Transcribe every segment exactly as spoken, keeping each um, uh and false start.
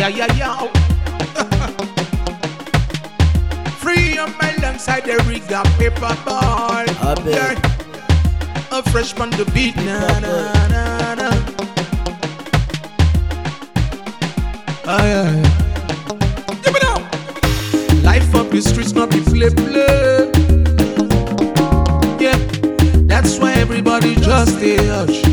Yeah, yeah, yeah. Free on my alongside the rig and paper ball. I bet. Yeah. A fresh on the beat, na na na na. Ah, yeah, yeah. Give it up. Life up the streets, not be flip flip. Yeah, that's why everybody just stay hush.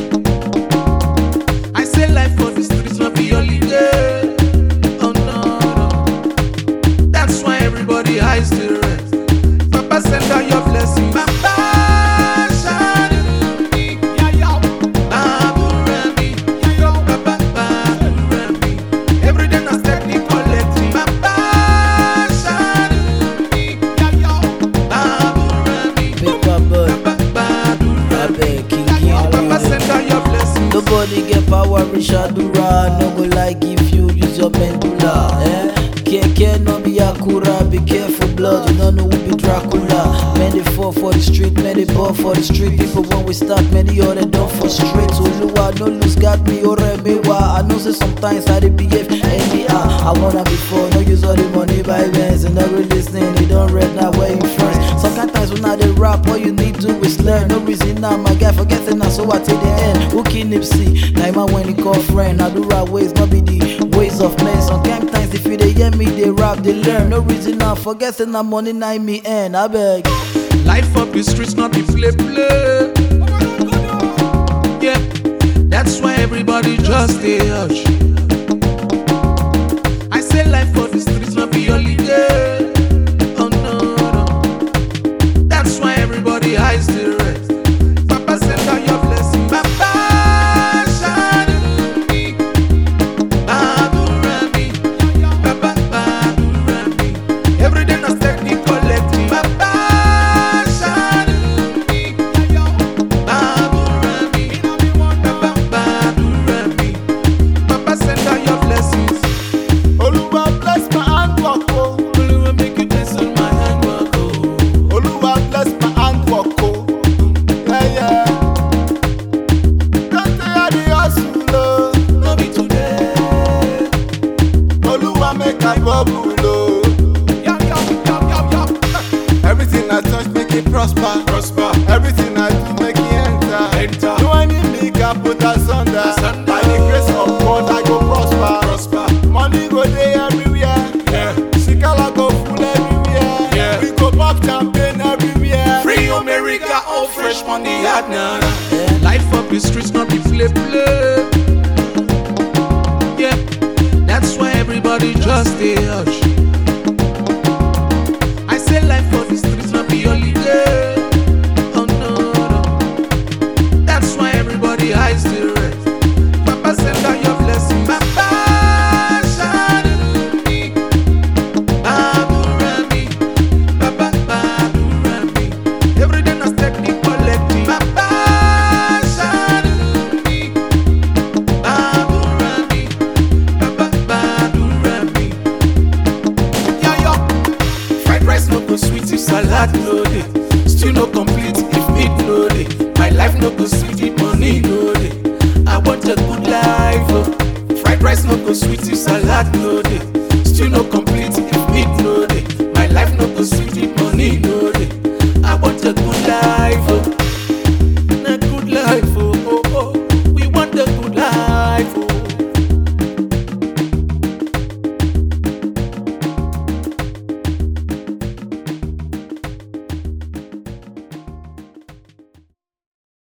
I say life on the streets, not be holiday. Oh no, no. That's why everybody hides the rest. Papa send out your blessings. Papa shine on me. Yeah, yo. Babu Rami. Yeah, yo. Papa Babu Rami. Every day I step in collecting. Papa shine on me. Yeah, yo. Babu Rami. Paper boy, Papa Babu I Rami. beg King Yeah, yo. Papa King. send out your blessings. Nobody get power in Shadura. No go like if you use your pendula. Eh? Keke no be Akura. Be careful, blood. You don't know who be Dracula. Many fall for the street, many ball for the street. People when we start, many other don't for straight. So Lua, no lose got me or me wa. I know say sometimes I dey behave anyhow. I wanna before, no use all the money by bands. And every listening, they don't read now where you friends. Sometimes when I dey rap, all you need to is learn. No reason now, my guy forgetting now, so I take the end. Who can Nipsey? Now man when he call friend, I do right ways, not be the ways of men. Sometimes if you they hear me, they rap, they learn. No reason now, forgetting that money now me end. I beg. Life up the streets, not be flip flip. Yeah, that's why everybody just stay hush. I say life up the streets, not be holiday. Oh no, no. That's why everybody hides the rest. Papa send out your blessing. Papa shine on me. Babu Rami. Papa Babu Rami. Every day I step in collecting. Papa shine on me. Babu Rami. Papa Babu Rami. Papa send out your blessings. Oluwa bless my handwork, oh. Oluwa make you bless on my handwork, oh. Oluwa bless my handwork, oh. Yeah, yeah. Don't say I dey hustle, oh. No be today. Oluwa make I bubble, oh. Yup, yup, yup, yup, yup. Everything I touch make it prosper. Prosper. Everything I do make it enter. Enter. No enemy can put asunder. Asunder. By the grace of God I go prosper. Prosper. Money go dey everywhere. Yeah. Sikala go full everywhere. Yeah. We go pop champagne everywhere. Free America, all fresh money hot now. Life up the streets, not be flip flip. Yeah, that's why everybody just stay hush. I say life up the streets, not be holiday. Oh no, no. That's why everybody hides the rest. Papa send out your blessings. Papa shine on me. Babu Rami. Papa Babu Rami. Every day I step in collecting. Papa shine on me. Babu Rami. Papa Babu Rami. Yeah, yo. Fried rice no go sweet if salad no dey. Stew no complete if meat no dey. My life no go sweet if money no dey. I want a good life, oh. Fried rice no go sweet if salad no dey.